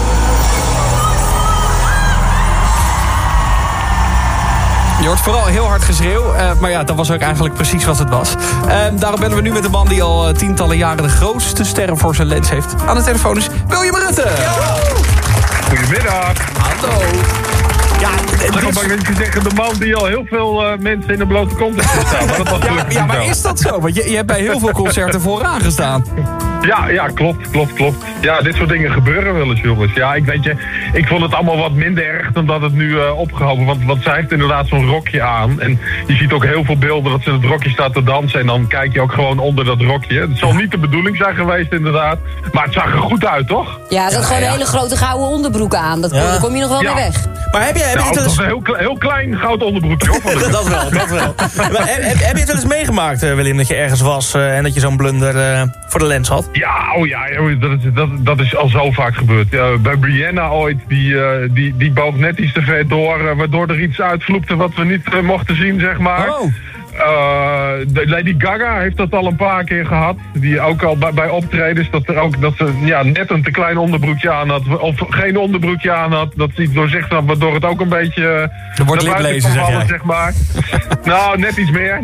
Je hoort vooral heel hard geschreeuw. Maar ja, dat was ook eigenlijk precies wat het was. Daarom bellen we nu met een man die al tientallen jaren de grootste sterren voor zijn lens heeft. Aan de telefoon is William Rutte. Goedemiddag. Hallo. Ja, ik ben bang dat je zeggen de man die al heel veel mensen in de blote kont heeft gestaan. Maar dat was ja, maar is dat zo? Want je hebt bij heel veel concerten vooraan gestaan. Ja, klopt. Ja, dit soort dingen gebeuren wel eens, jongens. Ja, ik vond het allemaal wat minder erg dan dat het nu opgehouden. Want zij heeft inderdaad zo'n rokje aan. En je ziet ook heel veel beelden dat ze in het rokje staat te dansen. En dan kijk je ook gewoon onder dat rokje. Het zal niet de bedoeling zijn geweest, inderdaad. Maar het zag er goed uit, toch? Ja, ze had gewoon een hele grote gouden onderbroek aan. Daar kom je nog wel mee weg. Maar heb je het wel eens... Dat is een heel klein goud onderbroekje, hoor. dat wel. Maar heb je het wel eens meegemaakt, Willem, dat je ergens was en dat je zo'n blunder voor de lens had? Ja, dat is al zo vaak gebeurd. Bij Brianna ooit, die boog net iets te ver door, waardoor er iets uitvloepte wat we niet mochten zien, zeg maar. Oh. Lady Gaga heeft dat al een paar keer gehad. Die ook al bij optredens, dat ze net een te klein onderbroekje aan had. Of geen onderbroekje aan had. Dat ze iets doorzichtig had, waardoor het ook een beetje... Er wordt liplezen, zeg maar. Nou, net iets meer.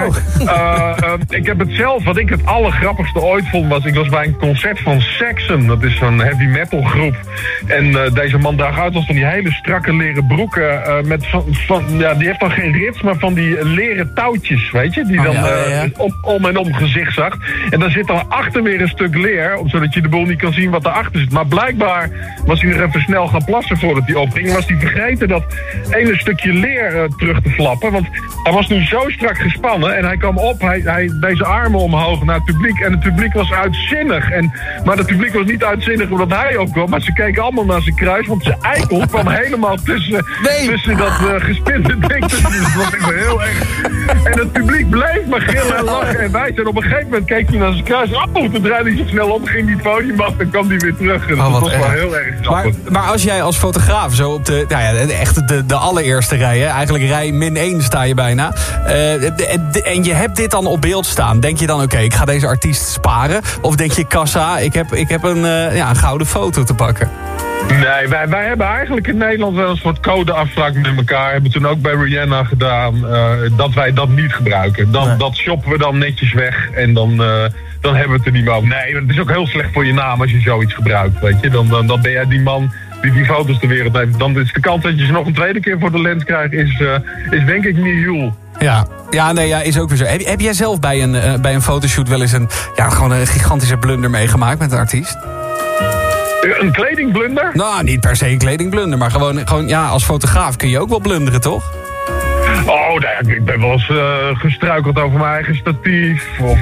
Ik heb het zelf, wat ik het allergrappigste ooit vond, was... Ik was bij een concert van Saxon. Dat is zo'n heavy metal groep. En deze man draagt uit als van die hele strakke leren broeken. Die heeft dan geen rits, maar van die leren touwtjes, weet je? Die dan om en om gezicht zag. En daar zit dan achter weer een stuk leer, zodat je de boel niet kan zien wat erachter zit. Maar blijkbaar was hij nog even snel gaan plassen voordat hij opging. Was hij vergeten dat ene stukje leer terug te flappen. Want hij was nu zo strak gespannen en hij kwam op, hij deze armen omhoog naar het publiek. En het publiek was uitzinnig. Maar het publiek was niet uitzinnig omdat hij opkwam, maar ze keken allemaal naar zijn kruis, want zijn eikel kwam helemaal tussen dat gespinde ding. Dus dat was echt heel erg. En het publiek bleef maar gillen en lachen en wijzen. En op een gegeven moment keek hij naar zijn kruis. Toen draaide hij zo snel op, ging die het podium af en kwam hij weer terug. En dat was wel heel erg grappig. Maar als jij als fotograaf zo op de allereerste rij, hè, eigenlijk rij -1 sta je bijna. En je hebt dit dan op beeld staan. Denk je dan, oké, ik ga deze artiest sparen? Of denk je, kassa, ik heb een gouden foto te pakken? Nee, wij hebben eigenlijk in Nederland wel een soort codeafspraak met elkaar. Hebben toen ook bij Rihanna gedaan dat wij dat niet gebruiken. Dat shoppen we dan netjes weg en dan hebben we het er niet meer over. Nee, het is ook heel slecht voor je naam als je zoiets gebruikt, weet je. Dan ben jij die man die foto's de wereld heeft. Dan is de kans dat je ze nog een tweede keer voor de lens krijgt, is denk ik niet heel. Ja, is ook weer zo. Heb jij zelf bij een fotoshoot wel eens gewoon een gigantische blunder meegemaakt met een artiest? Een kledingblunder? Nou, niet per se een kledingblunder, maar gewoon als fotograaf kun je ook wel blunderen, toch? Oh, ik ben wel eens gestruikeld over mijn eigen statief. Of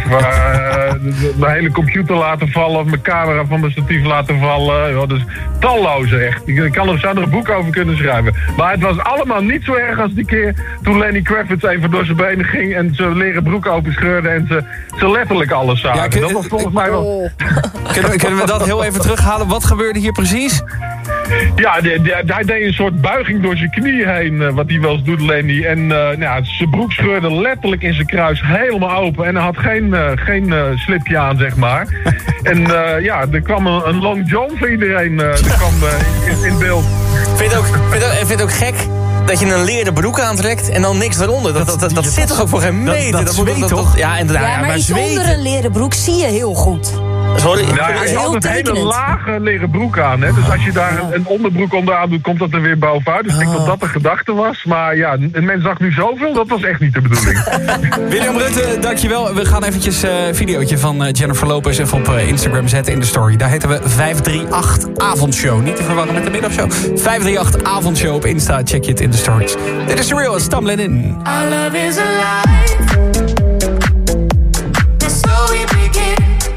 mijn hele computer laten vallen. Of mijn camera van mijn statief laten vallen. Dus talloze echt. Ik zou er een boek over kunnen schrijven. Maar het was allemaal niet zo erg als die keer toen Lenny Kravitz even door zijn benen ging. En zijn leren broek openscheurde en ze letterlijk alles zagen. Dat was volgens mij wel... Kunnen we dat heel even terughalen? Wat gebeurde hier precies? Ja, hij deed een soort buiging door zijn knie heen, wat hij wel eens doet, Lenny. En zijn broek scheurde letterlijk in zijn kruis helemaal open. En hij had geen slipje aan, zeg maar. En er kwam een long john voor iedereen in beeld. Vind je het ook gek dat je een leren broek aantrekt en dan niks eronder? Dat zit toch ook voor geen meter? Dat zweet toch? Ja, maar iets onder een leren broek zie je heel goed. Sorry. Hij heeft altijd hele lage leren broek aan. Hè? Dus als je daar een onderbroek onderaan doet, komt dat er weer bovenuit. Dus ik denk dat de gedachte was. Maar ja, een mens zag nu zoveel, dat was echt niet de bedoeling. William Rutte, dankjewel. We gaan eventjes een videootje van Jennifer Lopez even op Instagram zetten in de story. Daar heten we 538 Avondshow. Niet te verwarren met de middagshow. 538 Avondshow op Insta. Check je het in de stories. Dit is The Real, Stumbling In. Our love is alive. And so we begin.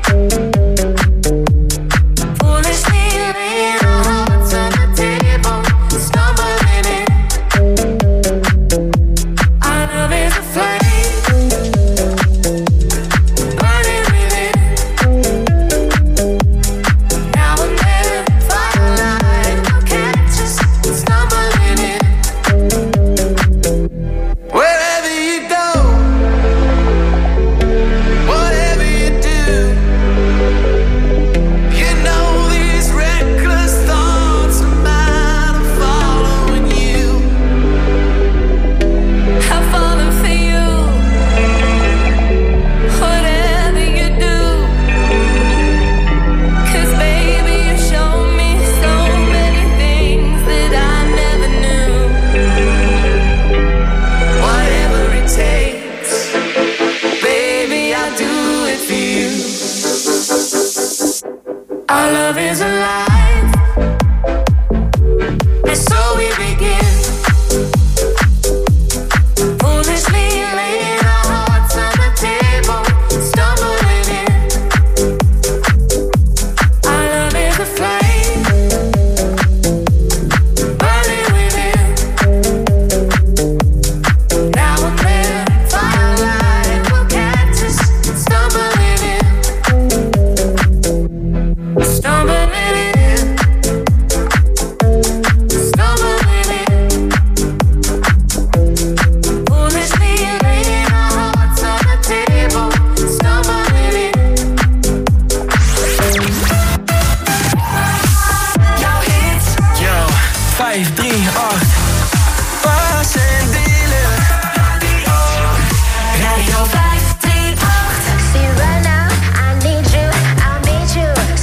Our love is alive, and so we begin. Foolishly laying our hearts on the table, stumbling in. Our love is a flame, burning within.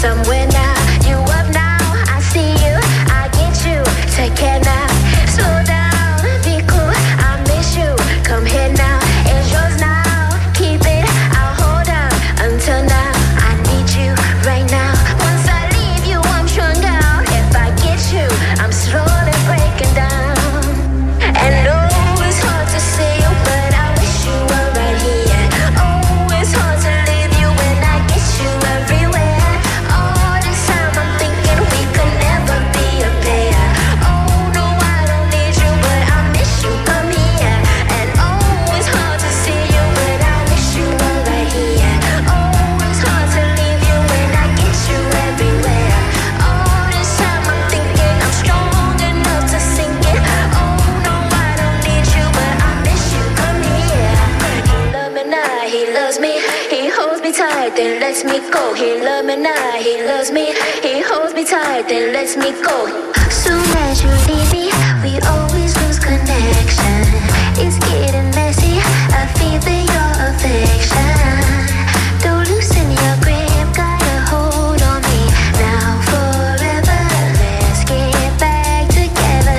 somewhere now. You up now, I see you, I get you. Take care now, slow down, be cool. I miss you, come here now. It's yours now, keep it, I'll hold on until now. I need you right now. Once I leave you, I'm strung out. If I get you, I'm slowly breaking down. And oh, it's hard to see you, but I wish you were right here. Oh, it's hard to leave you when I get you everywhere. All this time I'm thinking we could never be a pair. Oh, no, I don't need you, but I miss you, come here. And oh, it's hard to see you, but I wish you were right here. Oh, it's hard to leave you when I get you everywhere. All this time I'm thinking I'm strong enough to sing it. Oh, no, I don't need you, but I miss you, come here. He love me now, he loves me. He holds me tight, then lets me go. He love me now, he loves me. He holds me tight, then lets me go. Soon as you leave me, we always lose connection. It's getting messy, I feel for your affection. Don't loosen your grip, got a hold on me. Now forever, let's get back together.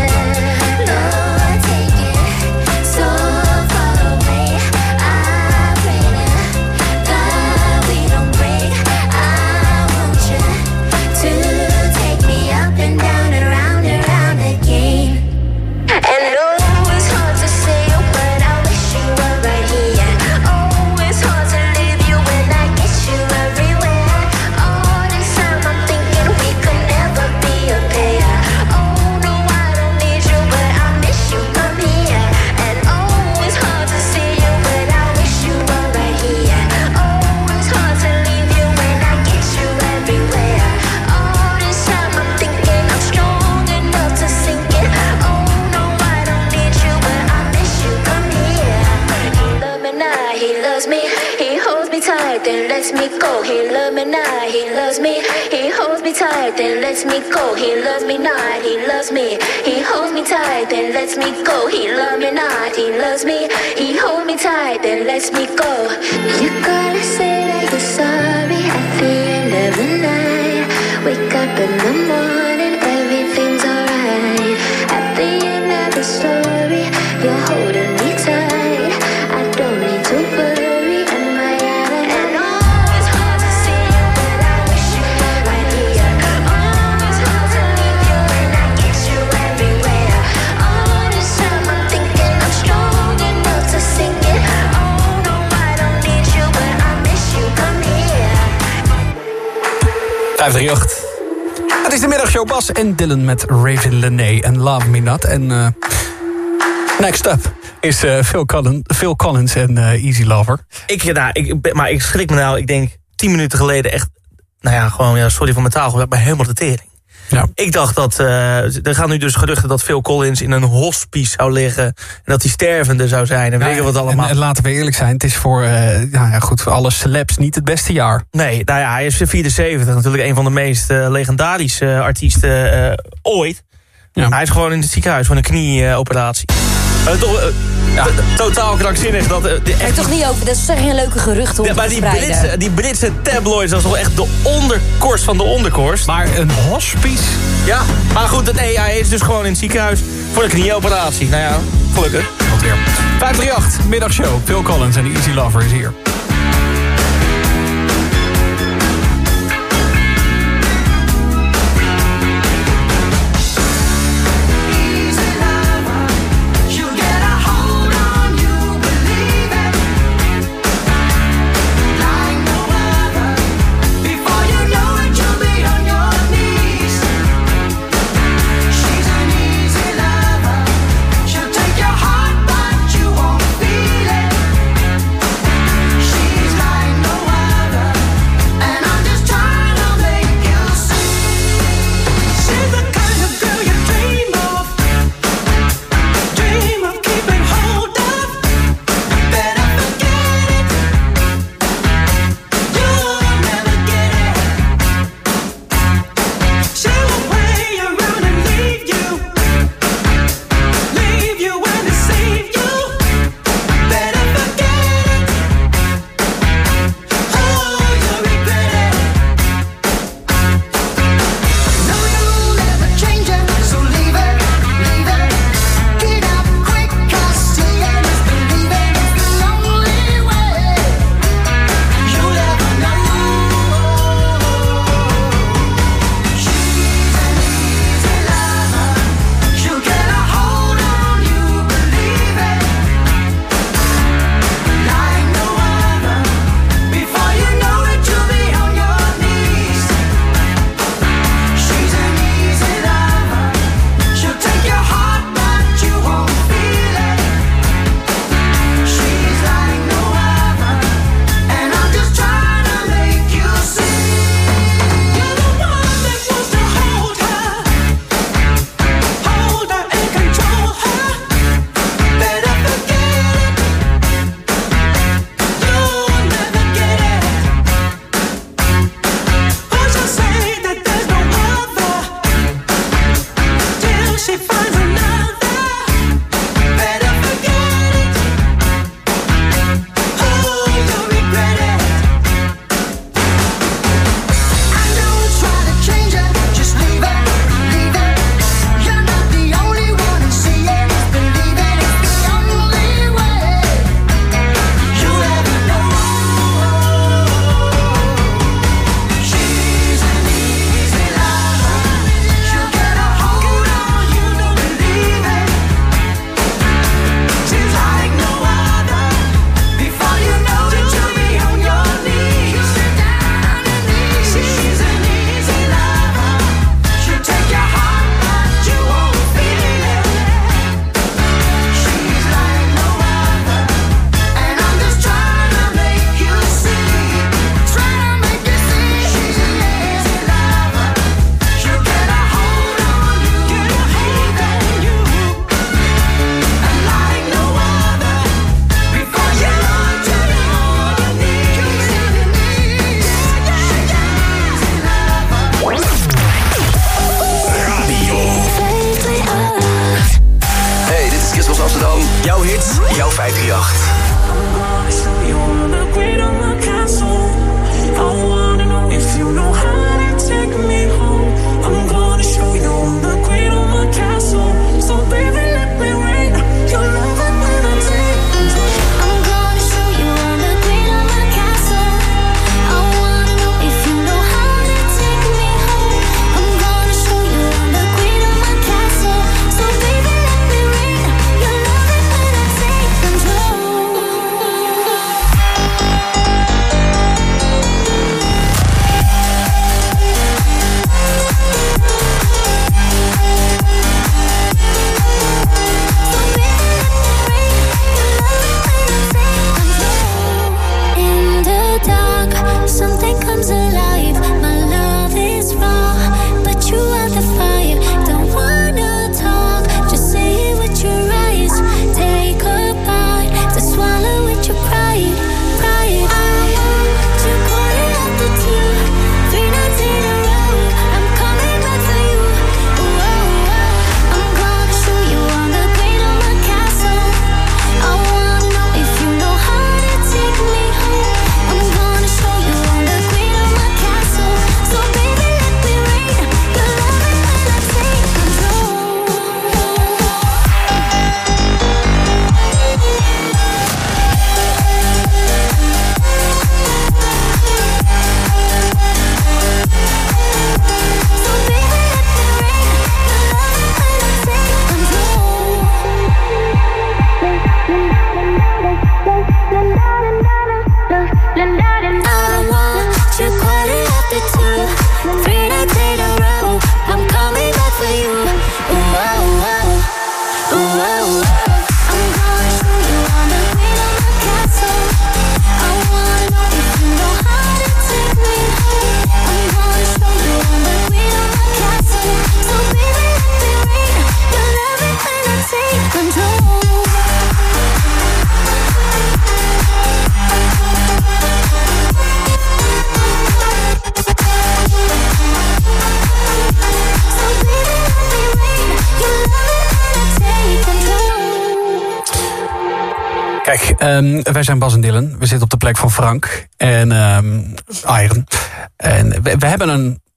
Lord, take it so far away. I pray to God we don't break. I want you to take me up and down and round again. And oh, it's hard to say you, but I wish you were right here. Oh, it's hard to leave you when I get you everywhere. All this time I'm thinking we could never be a pair. Oh, no, I don't need you, but I miss you, come here. And oh, it's hard to see you, but I wish you were right here. Oh, it's hard to leave you when I get you everywhere. All this time I'm thinking I'm strong enough to sink it. Oh, no, I don't need you, but I miss you, come here. He love me now, he loves me. He holds me tight, then lets me go. He love me now, he loves me. He holds me tight, then lets me go. He loves me not, he loves me. He holds me tight, then lets me go. He love me not, he loves me. He holds me tight, then lets me go. You gotta say that you're sorry at the end of the night. Wake up in the morning, everything's alright. At the end of the story, you're holding me tight. I don't need to worry, am I out of and oh, it's hard to see you, but I wish you were right here. Oh, it's hard to leave you when I get you everywhere. All this time I'm thinking I'm strong enough to sing it. Oh, no, I don't need you, but I miss you, come here. 538. Het is de middagshow. Bas en Dylan met Raven Lené en Love Me Not. En next up is Phil Collins en Easy Lover. Maar ik schrik me nou, ik denk 10 minuten geleden echt... Nou ja, gewoon, ja, sorry voor mijn taal, maar helemaal de tering. Ja. Ik dacht dat... er gaan nu dus geruchten dat Phil Collins in een hospice zou liggen. En dat hij stervende zou zijn. En weet je wat allemaal. En laten we eerlijk zijn, het is voor, voor alle celebs niet het beste jaar. Nee, nou ja, hij is 74. Natuurlijk een van de meest legendarische artiesten ooit. Ja. Hij is gewoon in het ziekenhuis voor een knieoperatie. Totaal krankzinnig. Toch niet over, dat is toch geen leuke geruchten om te verspreiden. Die Britse tabloids, dat is wel echt de onderkorst van de onderkorst. Maar een hospice? Ja, maar goed, hij is dus gewoon in het ziekenhuis voor een knieoperatie. Nou ja, gelukkig. 538, middagshow. Phil Collins en Easy Lover is hier. She'll take your heart, but you won't feel it. Kijk, wij zijn Bas en Dylan. We zitten op de plek van Frank en Iron. En we hebben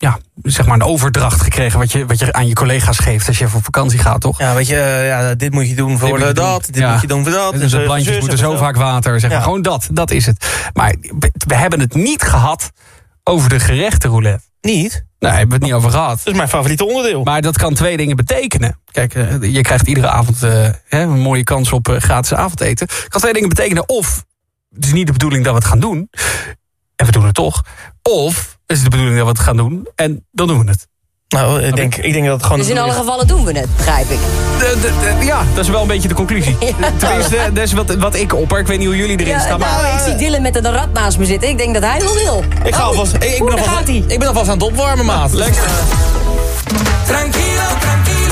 een overdracht gekregen wat je aan je collega's geeft als je even op vakantie gaat, toch? Ja, weet je, dit moet je doen voor dat, dit moet je doen voor dat. Dus de plantjes moeten zo vaak water, zeg maar. Gewoon dat is het. Maar we hebben het niet gehad over de gerechtenroulette. Niet? Nee, hebben we het niet over gehad. Dat is mijn favoriete onderdeel. Maar dat kan 2 dingen betekenen. Kijk, je krijgt iedere avond een mooie kans op gratis avondeten. Het kan 2 dingen betekenen. Of het is niet de bedoeling dat we het gaan doen. En we doen het toch. Of het is de bedoeling dat we het gaan doen. En dan doen we het. Nou, ik denk dat het gewoon... Dus in alle gevallen doen we het, begrijp ik. Ja, dat is wel een beetje de conclusie. Ja. Tenminste, dat is wat ik opper. Ik weet niet hoe jullie erin staan. Maar ik zie Dylan met een rat naast me zitten. Ik denk dat hij wel wil. Ik ga alvast... Ik ben alvast aan het opwarmen, maat. Lekker. Tranquilo, tranquilo.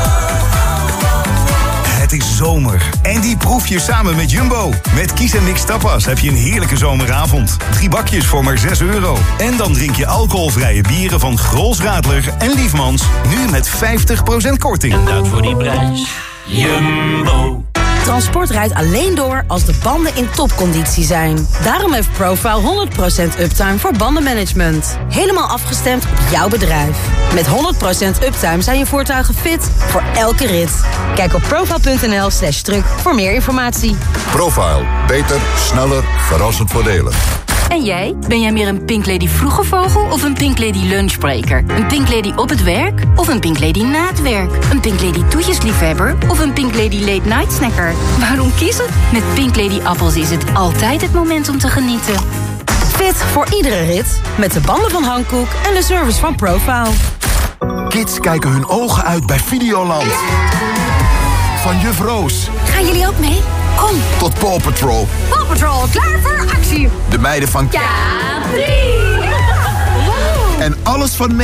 Het is zomer en die proef je samen met Jumbo. Met Kies en Mix tapas heb je een heerlijke zomeravond. 3 bakjes voor maar €6. En dan drink je alcoholvrije bieren van Grols Radler en Liefmans. Nu met 50% korting. En dat voor die prijs. Jumbo. Transport rijdt alleen door als de banden in topconditie zijn. Daarom heeft Profile 100% uptime voor bandenmanagement. Helemaal afgestemd op jouw bedrijf. Met 100% uptime zijn je voertuigen fit voor elke rit. Kijk op profile.nl/truck voor meer informatie. Profile. Beter, sneller, verrassend voordelig. En jij? Ben jij meer een Pink Lady vroege vogel of een Pink Lady lunchbreaker? Een Pink Lady op het werk of een Pink Lady na het werk? Een Pink Lady toetjesliefhebber of een Pink Lady late night snacker? Waarom kiezen? Met Pink Lady appels is het altijd het moment om te genieten. Fit voor iedere rit. Met de banden van Hankook en de service van Profile. Kids kijken hun ogen uit bij Videoland. Van Juf Roos. Gaan jullie ook mee? Kom. Tot Paw Patrol. Paw Patrol, klaar voor actie. De meiden van... Capri. En alles van